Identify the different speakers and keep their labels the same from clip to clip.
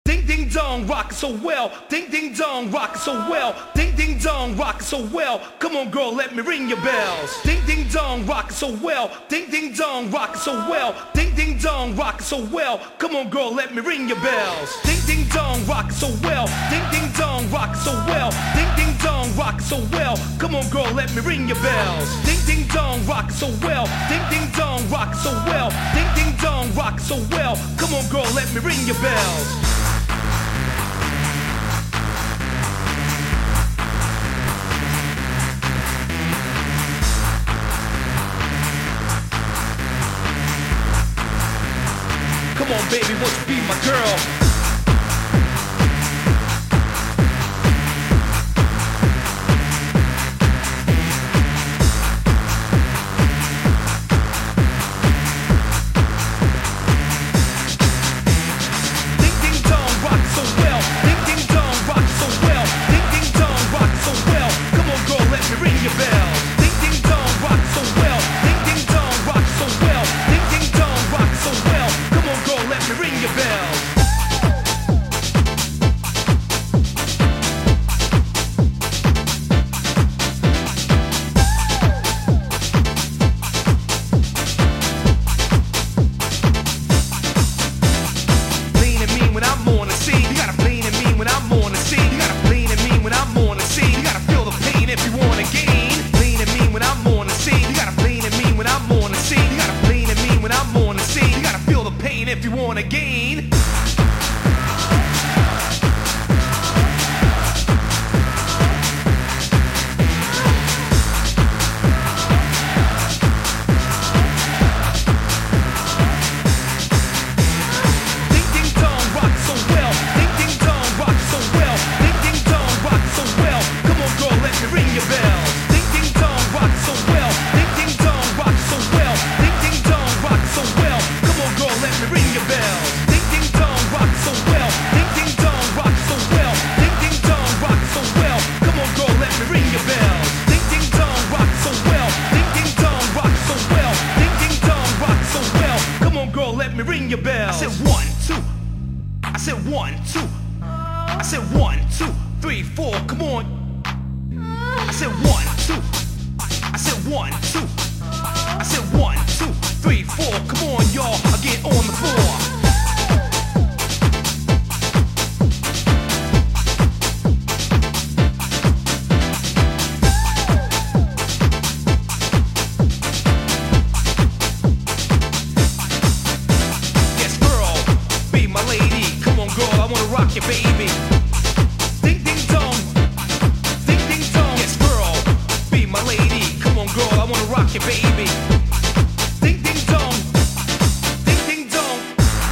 Speaker 1: Ding ding dong, rockin' so well. Ding ding dong, rockin' so well. Ding ding dong, rockin' so well. Come on, girl, let me ring your bells. Ding ding dong, rockin' so well. Ding ding dong, rockin' so well. Ding ding dong, rockin' so well. Come on, girl, let me ring your bells. Ding ding dong, rockin' so well. Ding ding dong, rockin' so well. Ding ding dong, rockin' so well. Come on, girl, let me ring your bells. Ding ding dong, rockin' so well. Ding ding dong, rockin' so well. Ding ding dong, rockin' so well. Come on, girl, let me ring your bells. Come on, baby, won't you be my girl? If you wanna gain, ring your bell. I said 1, 2. I said 1, 2. I said 1, 2, 3, 4. Come on. I said 1, 2. I said 1, 2. I said 1, 2, 3, 4. Come on, y'all. I get on the floor. Rock your baby. Ding ding dong. Ding ding dong. Yes, girl, be my lady. Come on, girl, I wanna rock your baby. Ding ding dong. Ding ding dong.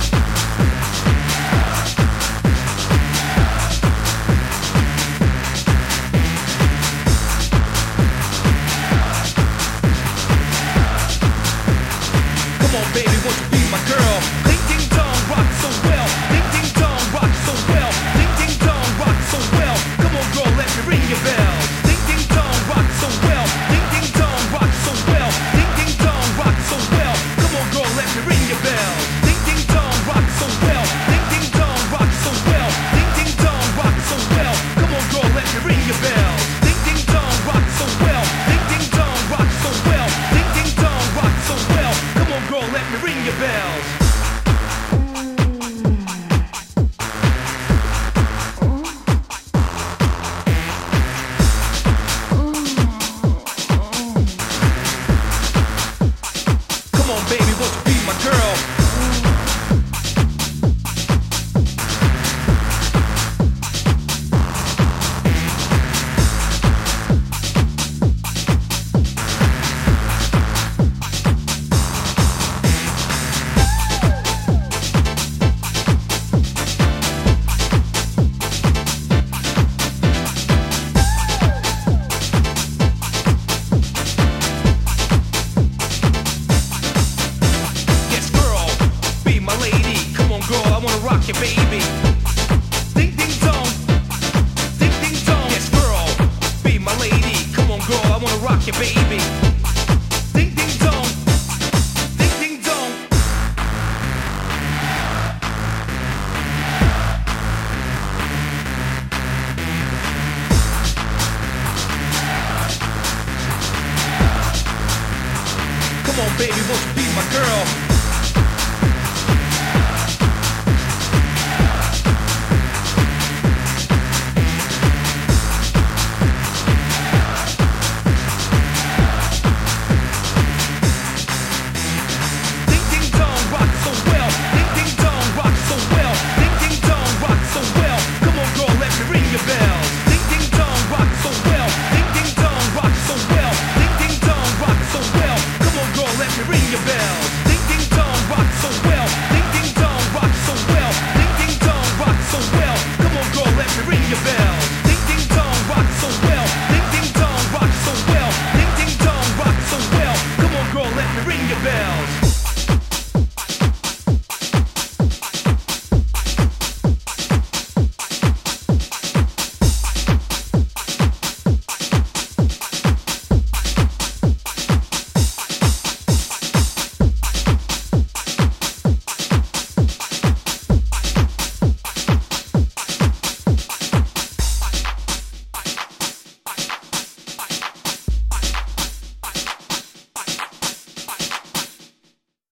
Speaker 1: Come on, baby, won't you be my girl? Ding ding dong, rock so well. Ding ding dong, rock so well. Ding ding dong, rock so well. Come on, girl, let me ring your bell. Ding ding dong, rock so well. Ding ding dong, rock so well. Ding ding dong, rock so well. Come on, girl, let me ring your bell. Ding ding dong, rock so well. Ding ding dong, rock so well. Ding ding dong, rock so well. Come on, girl, let me ring your bell. Ding ding dong, rock so well. Ding ding dong, rock so well. Ding ding dong, rock so well. Come on, girl, let me ring your bells. Baby, won't you be my girl? Rock your baby. Ding ding dong. Ding ding dong. Yes, girl, be my lady. Come on, girl, I wanna rock your baby. Ding ding dong. Ding ding dong. girl.